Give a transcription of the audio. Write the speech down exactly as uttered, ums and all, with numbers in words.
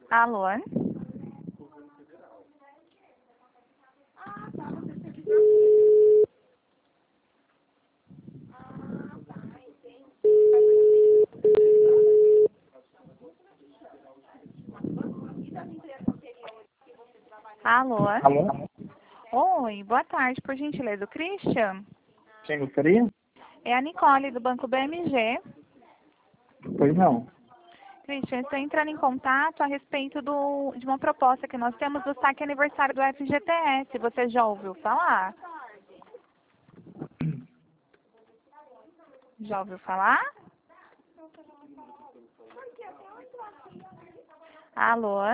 Alô? Alô? Alô? Oi, boa tarde, por gentileza. O Christian? Quem gostaria? É a Nicole, do Banco B M G. Pois não. Christian, estou entrando em contato a respeito do, de uma proposta que nós temos do saque aniversário do F G T S. Você já ouviu falar? Já ouviu falar? Alô?